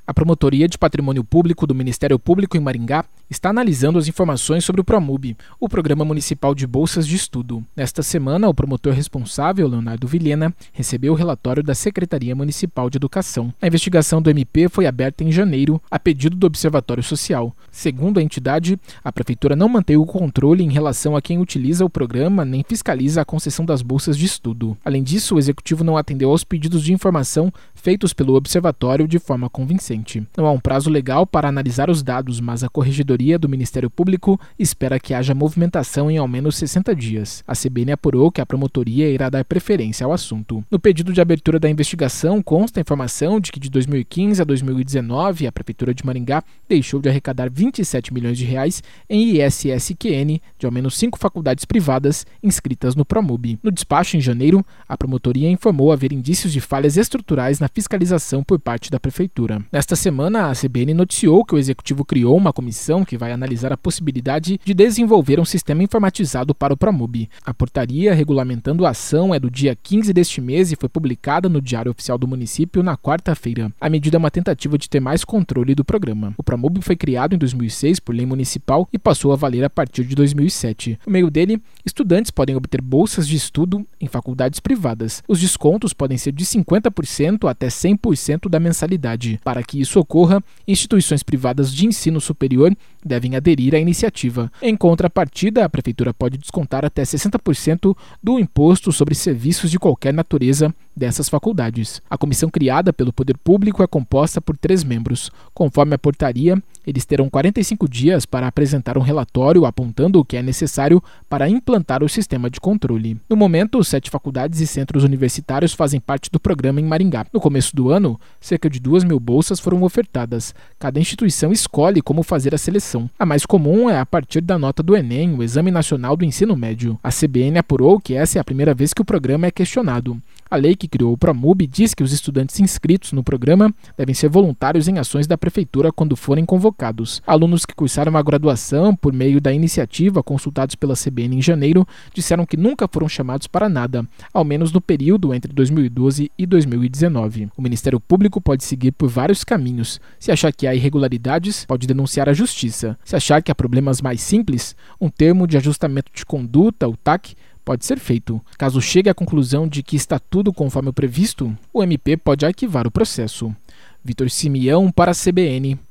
A Promotoria de Patrimônio Público do Ministério Público em Maringá está analisando as informações sobre o ProMUB, o Programa Municipal de Bolsas de Estudo. Nesta semana, o promotor responsável, Leonardo Vilhena, recebeu o relatório da Secretaria Municipal de Educação. A investigação do MP foi aberta em janeiro, a pedido do Observatório Social. Segundo a entidade, a Prefeitura não mantém o controle em relação a quem utiliza o programa nem fiscaliza a concessão das bolsas de estudo. Além disso, o Executivo não atendeu aos pedidos de informação feitos pelo Observatório de forma convincente. Não há um prazo legal para analisar os dados, mas a Corregedoria do Ministério Público espera que haja movimentação em ao menos 60 dias. A CBN apurou que a promotoria irá dar preferência ao assunto. No pedido de abertura da investigação consta a informação de que de 2015 a 2019 a Prefeitura de Maringá deixou de arrecadar 27 milhões de reais em ISSQN de ao menos 5 faculdades privadas inscritas no ProMUB. No despacho em janeiro, a promotoria informou haver indícios de falhas estruturais na fiscalização por parte da Prefeitura. Nesta semana, a CBN noticiou que o Executivo criou uma comissão que vai analisar a possibilidade de desenvolver um sistema informatizado para o ProMUB. A portaria regulamentando a ação é do dia 15 deste mês e foi publicada no Diário Oficial do Município na quarta-feira. A medida é uma tentativa de ter mais controle do programa. O ProMUB foi criado em 2006 por lei municipal e passou a valer a partir de 2007. Por meio dele, estudantes podem obter bolsas de estudo em faculdades privadas. Os descontos podem ser de 50% até 100% da mensalidade. Para que isso ocorra, instituições privadas de ensino superior devem aderir à iniciativa. Em contrapartida, a Prefeitura pode descontar até 60% do imposto sobre serviços de qualquer natureza dessas faculdades. A comissão criada pelo Poder Público é composta por 3 membros. Conforme a portaria, eles terão 45 dias para apresentar um relatório apontando o que é necessário para implantar o sistema de controle. No momento, 7 faculdades e centros universitários fazem parte do programa em Maringá. No começo do ano, cerca de 2.000 bolsas foram ofertadas. Cada instituição escolhe como fazer a seleção. A mais comum é a partir da nota do Enem, o Exame Nacional do Ensino Médio. A CBN apurou que essa é a primeira vez que o programa é questionado. A lei que criou o ProMUB diz que os estudantes inscritos no programa devem ser voluntários em ações da Prefeitura quando forem convocados. Alunos que cursaram a graduação por meio da iniciativa, consultados pela CBN em janeiro, disseram que nunca foram chamados para nada, ao menos no período entre 2012 e 2019. O Ministério Público pode seguir por vários caminhos. Se achar que há irregularidades, pode denunciar à Justiça. Se achar que há problemas mais simples, um termo de ajustamento de conduta, o TAC, pode ser feito. Caso chegue à conclusão de que está tudo conforme o previsto, o MP pode arquivar o processo. Vitor Simeão para a CBN.